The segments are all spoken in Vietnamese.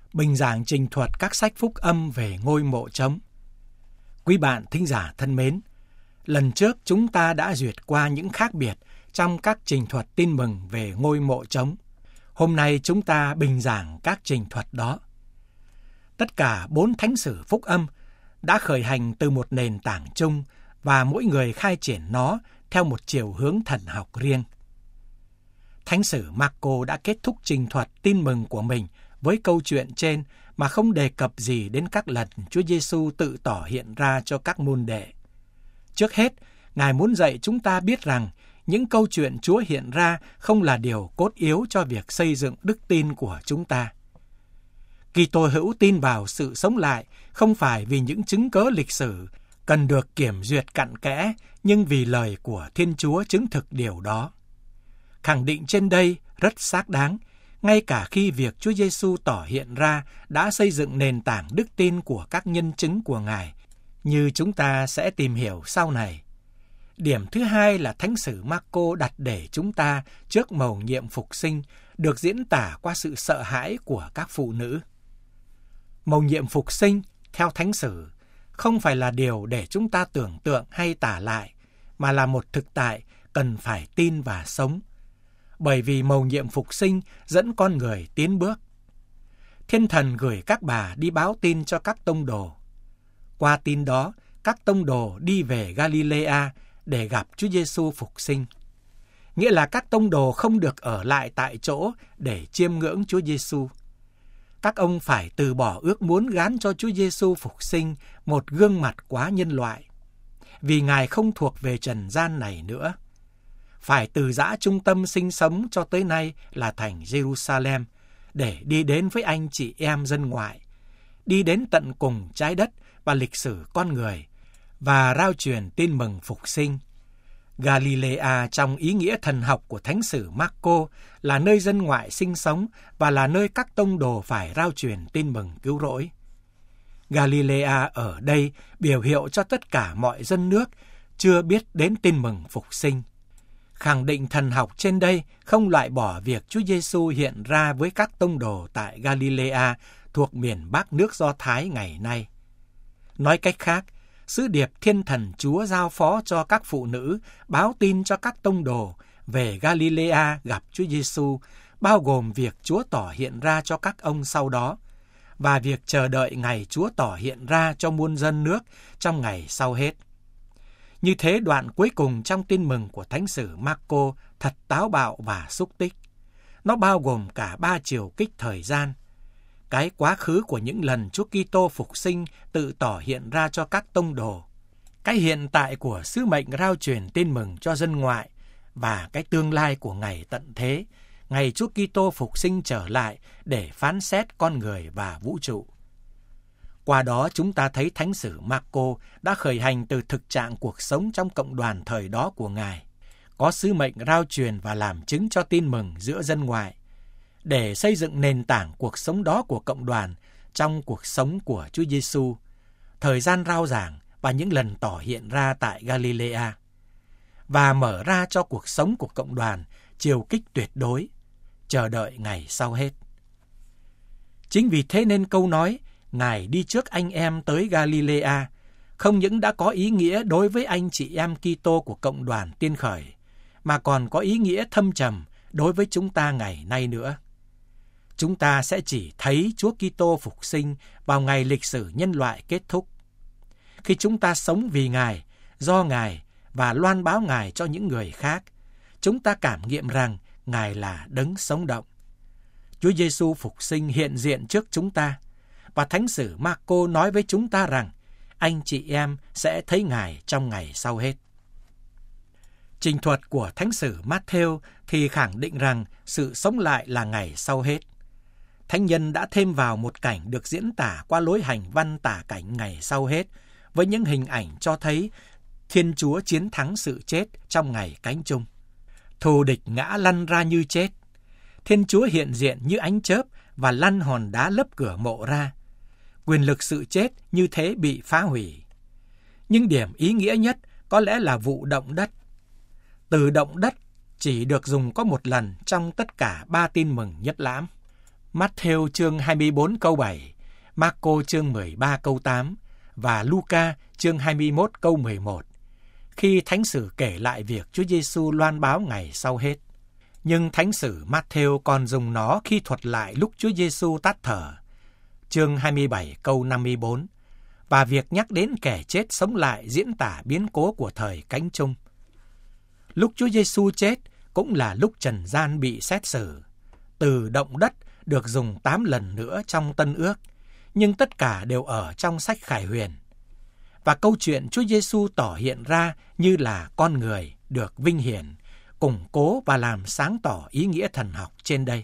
Bình giảng trình thuật các sách phúc âm về ngôi mộ trống. Quý bạn thính giả thân mến, lần trước chúng ta đã duyệt qua những khác biệt trong các trình thuật tin mừng về ngôi mộ trống. Hôm nay chúng ta bình giảng các trình thuật đó. Tất cả 4 thánh sử phúc âm đã khởi hành từ một nền tảng chung và mỗi người khai triển nó theo một chiều hướng thần học riêng. Thánh sử Marco đã kết thúc trình thuật tin mừng của mình với câu chuyện trên mà không đề cập gì đến các lần Chúa Giêsu tự tỏ hiện ra cho các môn đệ. Trước hết, Ngài muốn dạy chúng ta biết rằng những câu chuyện Chúa hiện ra không là điều cốt yếu cho việc xây dựng đức tin của chúng ta. Kitô hữu tin vào sự sống lại không phải vì những chứng cớ lịch sử cần được kiểm duyệt cặn kẽ, nhưng vì lời của Thiên Chúa chứng thực điều đó. Khẳng định trên đây rất xác đáng, ngay cả khi việc Chúa Giêsu tỏ hiện ra đã xây dựng nền tảng đức tin của các nhân chứng của Ngài, như chúng ta sẽ tìm hiểu sau này. Điểm thứ hai là thánh sử Marco đặt để chúng ta trước mầu nhiệm phục sinh, được diễn tả qua sự sợ hãi của các phụ nữ. Mầu nhiệm phục sinh, theo thánh sử, không phải là điều để chúng ta tưởng tượng hay tả lại, mà là một thực tại cần phải tin và sống. Bởi vì mầu nhiệm phục sinh dẫn con người tiến bước. Thiên thần gửi các bà đi báo tin cho các tông đồ. Qua tin đó, các tông đồ đi về Galilea để gặp Chúa Giêsu phục sinh. Nghĩa là các tông đồ không được ở lại tại chỗ để chiêm ngưỡng Chúa Giêsu. Các ông phải từ bỏ ước muốn gán cho Chúa Giêsu phục sinh một gương mặt quá nhân loại, vì Ngài không thuộc về trần gian này nữa. Phải từ giã trung tâm sinh sống cho tới nay là thành Jerusalem để đi đến với anh chị em dân ngoại, đi đến tận cùng trái đất và lịch sử con người và rao truyền tin mừng phục sinh. Galilea trong ý nghĩa thần học của thánh sử Marco là nơi dân ngoại sinh sống và là nơi các tông đồ phải rao truyền tin mừng cứu rỗi. Galilea ở đây biểu hiệu cho tất cả mọi dân nước chưa biết đến tin mừng phục sinh. Khẳng định thần học trên đây không loại bỏ việc Chúa Giêsu hiện ra với các tông đồ tại Galilea thuộc miền Bắc nước Do Thái ngày nay. Nói cách khác, sứ điệp Thiên Thần Chúa giao phó cho các phụ nữ báo tin cho các tông đồ về Galilea gặp Chúa Giêsu, bao gồm việc Chúa tỏ hiện ra cho các ông sau đó, và việc chờ đợi ngày Chúa tỏ hiện ra cho muôn dân nước trong ngày sau hết. Như thế đoạn cuối cùng trong tin mừng của thánh sử Marco thật táo bạo và xúc tích. Nó bao gồm cả 3 chiều kích thời gian. Cái quá khứ của những lần Chúa Kitô phục sinh tự tỏ hiện ra cho các tông đồ. Cái hiện tại của sứ mệnh rao truyền tin mừng cho dân ngoại. Và cái tương lai của ngày tận thế, ngày Chúa Kitô phục sinh trở lại để phán xét con người và vũ trụ. Qua đó chúng ta thấy thánh sử Marco đã khởi hành từ thực trạng cuộc sống trong cộng đoàn thời đó của Ngài, có sứ mệnh rao truyền và làm chứng cho tin mừng giữa dân ngoại, để xây dựng nền tảng cuộc sống đó của cộng đoàn trong cuộc sống của Chúa Giêsu, thời gian rao giảng và những lần tỏ hiện ra tại Galilea, và mở ra cho cuộc sống của cộng đoàn chiều kích tuyệt đối, chờ đợi ngày sau hết. Chính vì thế nên câu nói Ngài đi trước anh em tới Galilea không những đã có ý nghĩa đối với anh chị em Kitô của cộng đoàn tiên khởi, mà còn có ý nghĩa thâm trầm đối với chúng ta ngày nay nữa. Chúng ta sẽ chỉ thấy Chúa Kitô phục sinh vào ngày lịch sử nhân loại kết thúc. Khi chúng ta sống vì Ngài, do Ngài và loan báo Ngài cho những người khác, chúng ta cảm nghiệm rằng Ngài là đấng sống động. Chúa Giêsu phục sinh hiện diện trước chúng ta, và thánh sử Marco nói với chúng ta rằng anh chị em sẽ thấy Ngài trong ngày sau hết. Trình thuật của thánh sử Matthew thì khẳng định rằng sự sống lại là ngày sau hết. Thánh nhân đã thêm vào một cảnh được diễn tả qua lối hành văn tả cảnh ngày sau hết, với những hình ảnh cho thấy Thiên Chúa chiến thắng sự chết trong ngày cánh chung. Thù địch ngã lăn ra như chết. Thiên Chúa hiện diện như ánh chớp và lăn hòn đá lấp cửa mộ ra. Quyền lực sự chết như thế bị phá hủy. Nhưng điểm ý nghĩa nhất có lẽ là vụ động đất. Từ động đất chỉ được dùng có một lần trong tất cả 3 tin mừng nhất lãm. Matthew chương 24 câu 7, Marco chương 13 câu 8 và Luca chương 21 câu 11, khi thánh sử kể lại việc Chúa Giêsu loan báo ngày sau hết. Nhưng thánh sử Matthew còn dùng nó khi thuật lại lúc Chúa Giêsu tắt thở, chương 27 câu 54, và việc nhắc đến kẻ chết sống lại diễn tả biến cố của thời cánh chung. Lúc Chúa Giêsu chết cũng là lúc trần gian bị xét xử. Từ động đất được dùng 8 lần nữa trong Tân Ước, nhưng tất cả đều ở trong sách Khải Huyền. Và câu chuyện Chúa Giêsu tỏ hiện ra như là con người được vinh hiển, củng cố và làm sáng tỏ ý nghĩa thần học trên đây.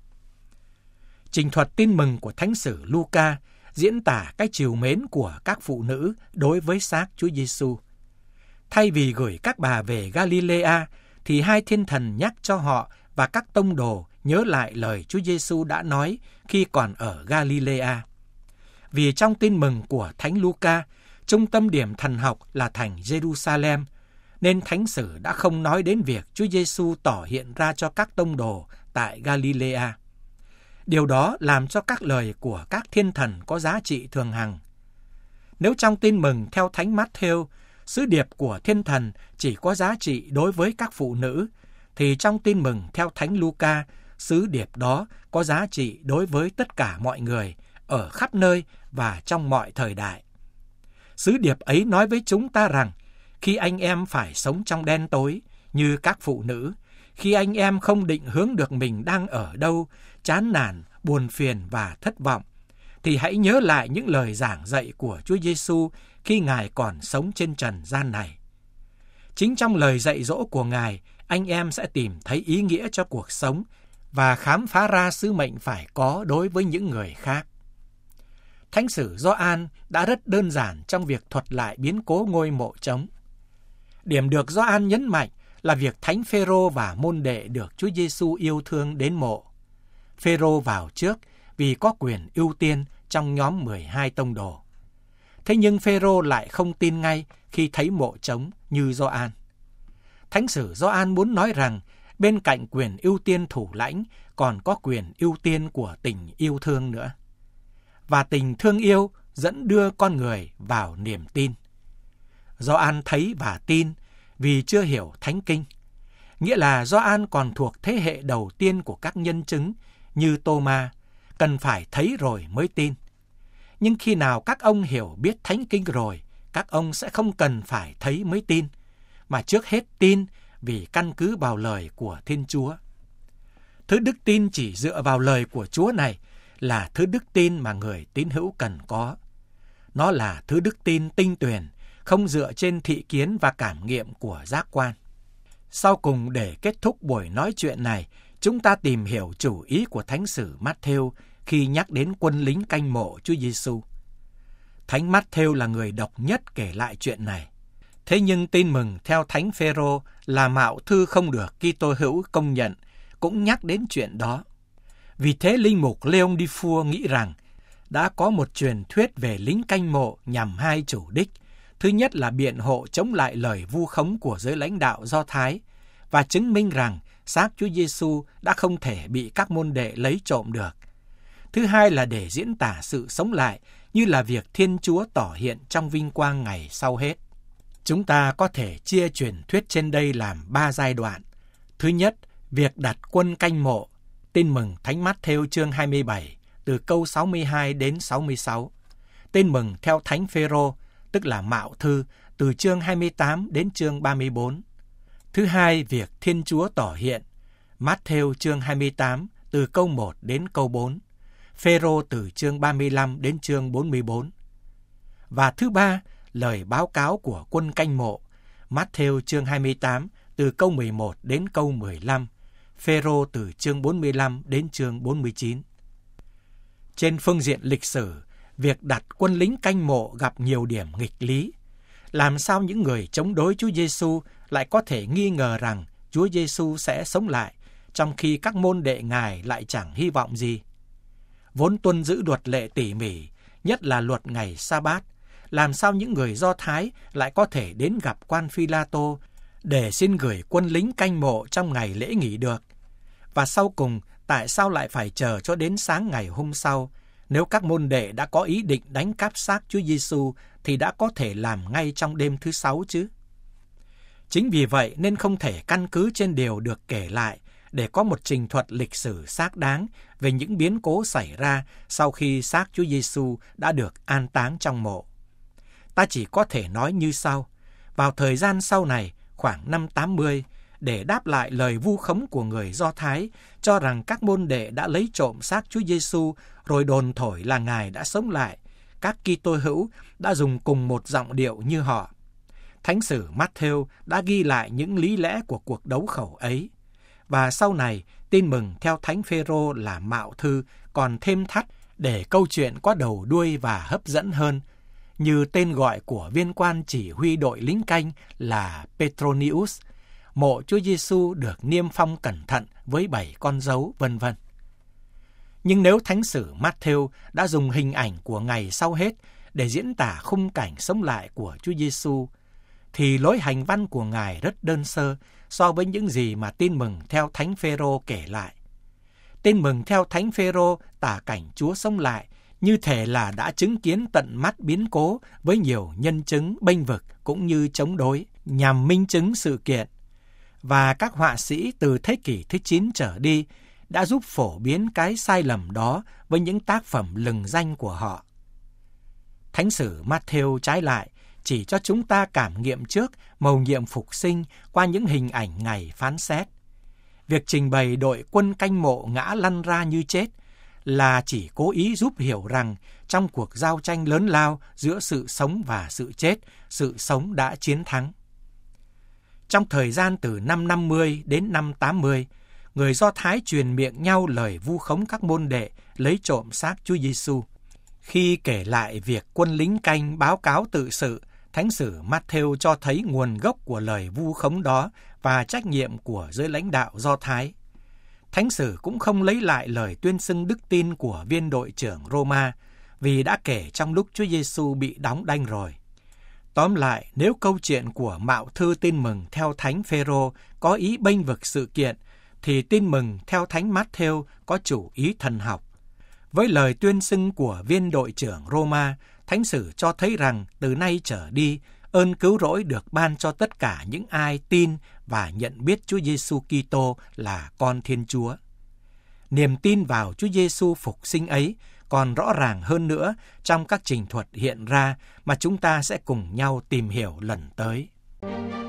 Trình thuật tin mừng của thánh sử Luca diễn tả cái trìu mến của các phụ nữ đối với xác Chúa Giêsu. Thay vì gửi các bà về Galilea, thì hai thiên thần nhắc cho họ và các tông đồ nhớ lại lời Chúa Giêsu đã nói khi còn ở Galilea. Vì trong tin mừng của thánh Luca, trung tâm điểm thần học là thành Jerusalem, nên thánh sử đã không nói đến việc Chúa Giêsu tỏ hiện ra cho các tông đồ tại Galilea. Điều đó làm cho các lời của các thiên thần có giá trị thường hằng. Nếu trong tin mừng theo thánh Matthew, sứ điệp của thiên thần chỉ có giá trị đối với các phụ nữ, thì trong tin mừng theo thánh Luca, sứ điệp đó có giá trị đối với tất cả mọi người, ở khắp nơi và trong mọi thời đại. Sứ điệp ấy nói với chúng ta rằng, khi anh em phải sống trong đen tối như các phụ nữ, khi anh em không định hướng được mình đang ở đâu, chán nản, buồn phiền và thất vọng, thì hãy nhớ lại những lời giảng dạy của Chúa Giêsu khi Ngài còn sống trên trần gian này. Chính trong lời dạy dỗ của Ngài, anh em sẽ tìm thấy ý nghĩa cho cuộc sống và khám phá ra sứ mệnh phải có đối với những người khác. Thánh sử Gioan đã rất đơn giản trong việc thuật lại biến cố ngôi mộ trống. Điểm được Gioan nhấn mạnh là việc thánh Phêrô và môn đệ được Chúa Giêsu yêu thương đến mộ. Phêrô vào trước vì có quyền ưu tiên trong nhóm 12 tông đồ. Thế nhưng Phêrô lại không tin ngay khi thấy mộ trống như Gioan. Thánh sử Gioan muốn nói rằng bên cạnh quyền ưu tiên thủ lãnh còn có quyền ưu tiên của tình yêu thương nữa. Và tình thương yêu dẫn đưa con người vào niềm tin. Gioan thấy và tin vì chưa hiểu Thánh Kinh. Nghĩa là Gioan còn thuộc thế hệ đầu tiên của các nhân chứng như Tô-ma, cần phải thấy rồi mới tin. Nhưng khi nào các ông hiểu biết Thánh Kinh rồi, các ông sẽ không cần phải thấy mới tin, mà trước hết tin vì căn cứ vào lời của Thiên Chúa. Thứ đức tin chỉ dựa vào lời của Chúa này là thứ đức tin mà người tín hữu cần có. Nó là thứ đức tin tinh tuyền, không dựa trên thị kiến và cảm nghiệm của giác quan. Sau cùng, để kết thúc buổi nói chuyện này, chúng ta tìm hiểu chủ ý của thánh sử Matthew khi nhắc đến quân lính canh mộ Chúa Giêsu. Thánh Matthew là người độc nhất kể lại chuyện này. Thế nhưng tin mừng theo thánh Phêrô là mạo thư không được Kitô hữu công nhận cũng nhắc đến chuyện đó. Vì thế linh mục Léon Dufour nghĩ rằng đã có một truyền thuyết về lính canh mộ nhằm hai chủ đích. Thứ nhất là biện hộ chống lại lời vu khống của giới lãnh đạo Do Thái và chứng minh rằng xác Chúa Giêsu đã không thể bị các môn đệ lấy trộm được. Thứ hai là để diễn tả sự sống lại như là việc Thiên Chúa tỏ hiện trong vinh quang ngày sau hết. Chúng ta có thể chia truyền thuyết trên đây làm 3 giai đoạn. Thứ nhất, việc đặt quân canh mộ. Tin mừng Thánh Matthew chương 27 từ câu 62 đến 66. Tin mừng theo Thánh Phêrô, tức là Mạo Thư, từ chương 28 đến chương 34. Thứ hai, việc Thiên Chúa tỏ hiện. Matthew chương 28 từ câu 1 đến câu 4. Phêrô từ chương 35 đến chương 44. Và thứ ba, lời báo cáo của quân canh mộ. Matthew chương 28 từ câu 11 đến câu 15. Phêrô từ chương 45 đến chương 49. Trên phương diện lịch sử, việc đặt quân lính canh mộ gặp nhiều điểm nghịch lý. Làm sao những người chống đối Chúa Giêsu lại có thể nghi ngờ rằng Chúa Giêsu sẽ sống lại, trong khi các môn đệ Ngài lại chẳng hy vọng gì? Vốn tuân giữ luật lệ tỉ mỉ, nhất là luật ngày Sa-bát, làm sao những người Do Thái lại có thể đến gặp quan Phi-la-tô để xin gửi quân lính canh mộ trong ngày lễ nghỉ được? Và sau cùng, tại sao lại phải chờ cho đến sáng ngày hôm sau? Nếu các môn đệ đã có ý định đánh cắp xác Chúa Giêsu thì đã có thể làm ngay trong đêm thứ 6 chứ. Chính vì vậy nên không thể căn cứ trên điều được kể lại để có một trình thuật lịch sử xác đáng về những biến cố xảy ra sau khi xác Chúa Giêsu đã được an táng trong mộ. Ta chỉ có thể nói như sau: vào thời gian sau này, khoảng năm 80, để đáp lại lời vu khống của người Do Thái cho rằng các môn đệ đã lấy trộm xác Chúa Giêsu rồi đồn thổi là Ngài đã sống lại, các Kitô hữu đã dùng cùng một giọng điệu như họ. Thánh sử Matthew đã ghi lại những lý lẽ của cuộc đấu khẩu ấy. Và sau này, tin mừng theo Thánh Phêrô là Mạo Thư còn thêm thắt để câu chuyện có đầu đuôi và hấp dẫn hơn, như tên gọi của viên quan chỉ huy đội lính canh là Petronius, mộ Chúa Giêsu được niêm phong cẩn thận với 7 con dấu, vân vân. Nhưng nếu Thánh sử Matthew đã dùng hình ảnh của ngày sau hết để diễn tả khung cảnh sống lại của Chúa Giêsu, thì lối hành văn của Ngài rất đơn sơ so với những gì mà tin mừng theo Thánh Phêrô kể lại. Tin mừng theo Thánh Phêrô tả cảnh Chúa sống lại như thể là đã chứng kiến tận mắt biến cố với nhiều nhân chứng bênh vực cũng như chống đối nhằm minh chứng sự kiện. Và các họa sĩ từ thế kỷ thứ 9 trở đi đã giúp phổ biến cái sai lầm đó với những tác phẩm lừng danh của họ. Thánh sử Matthew trái lại chỉ cho chúng ta cảm nghiệm trước mầu nhiệm phục sinh qua những hình ảnh ngày phán xét. Việc trình bày đội quân canh mộ ngã lăn ra như chết là chỉ cố ý giúp hiểu rằng trong cuộc giao tranh lớn lao giữa sự sống và sự chết, sự sống đã chiến thắng. Trong thời gian từ năm 50 đến năm 80, người Do Thái truyền miệng nhau lời vu khống các môn đệ lấy trộm xác Chúa Giêsu. Khi kể lại việc quân lính canh báo cáo tự sự, Thánh sử Matthew cho thấy nguồn gốc của lời vu khống đó và trách nhiệm của giới lãnh đạo Do Thái. Thánh sử cũng không lấy lại lời tuyên xưng đức tin của viên đội trưởng Roma vì đã kể trong lúc Chúa Giêsu bị đóng đanh rồi. Tóm lại, nếu câu chuyện của Mạo Thư tin mừng theo Thánh Phêrô có ý bênh vực sự kiện, thì tin mừng theo Thánh Matthew có chủ ý thần học. Với lời tuyên xưng của viên đội trưởng Roma, Thánh sử cho thấy rằng từ nay trở đi, ơn cứu rỗi được ban cho tất cả những ai tin và nhận biết Chúa Giêsu Kitô là con Thiên Chúa. Niềm tin vào Chúa Giêsu phục sinh ấy còn rõ ràng hơn nữa trong các trình thuật hiện ra mà chúng ta sẽ cùng nhau tìm hiểu lần tới.